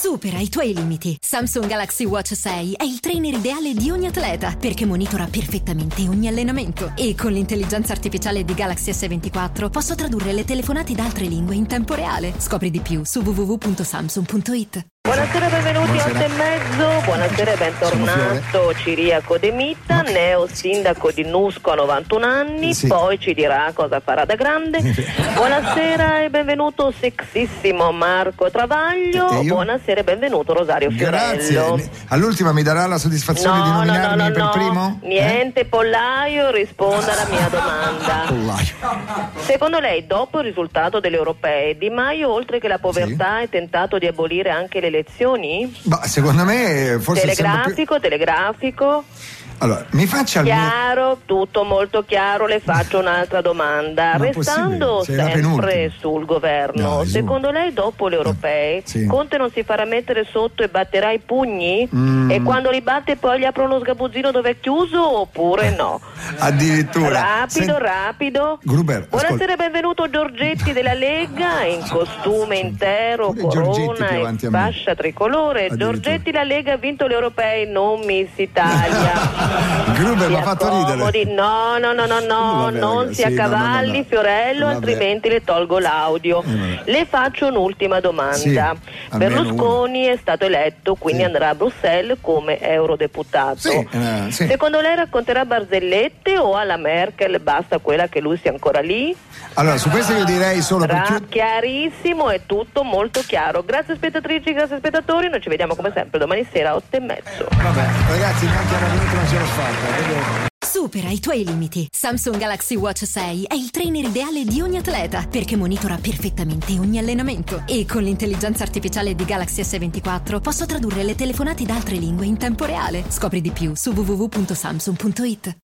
Supera i tuoi limiti. Samsung Galaxy Watch 6 è il trainer ideale di ogni atleta perché monitora perfettamente ogni allenamento. E con l'intelligenza artificiale di Galaxy S24 posso tradurre le telefonate da altre lingue in tempo reale. Scopri di più su www.samsung.it. Buonasera, benvenuti 8:30. Buonasera e bentornato Ciriaco De Mita, neo sindaco di Nusco a 91 anni, poi ci dirà cosa farà da grande. Buonasera e benvenuto sexissimo Marco Travaglio. Buonasera e benvenuto Rosario Fiorello. Grazie. All'ultima mi darà la soddisfazione di nominarmi per primo? Niente, Pollaio, risponda alla mia domanda. Pollaio. Secondo lei, dopo il risultato delle europee, Di Maio, oltre che la povertà, ha tentato di abolire anche le elezioni? Secondo me forse telegrafico. Allora, mi faccia chiaro, tutto molto chiaro. Le faccio un'altra domanda. Restando sempre sul governo, secondo lei dopo le europee Conte non si farà mettere sotto e batterà i pugni? E quando li batte poi gli apre uno sgabuzzino dove è chiuso oppure no? Addirittura rapido. Gruber, buonasera e benvenuto Giorgetti della Lega in costume intero, corona e fascia tricolore. Giorgetti, la Lega ha vinto le europee, non Miss Italia. Gruber mi ha fatto ridere. No, non si accavalli Fiorello, altrimenti le tolgo l'audio. Le faccio un'ultima domanda. Berlusconi è stato eletto, quindi andrà a Bruxelles come eurodeputato. Secondo lei racconterà barzellette o alla Merkel basta quella che lui sia ancora lì? Allora, su questo io direi solo chiarissimo, è tutto molto chiaro. Grazie spettatrici, grazie spettatori, noi ci vediamo come sempre domani sera 8:30. Vabbè, ragazzi, neanche una minuto non ce l'ho fatta. Supera i tuoi limiti. Samsung Galaxy Watch 6 è il trainer ideale di ogni atleta perché monitora perfettamente ogni allenamento. E con l'intelligenza artificiale di Galaxy S24 posso tradurre le telefonate da altre lingue in tempo reale. Scopri di più su www.samsung.it.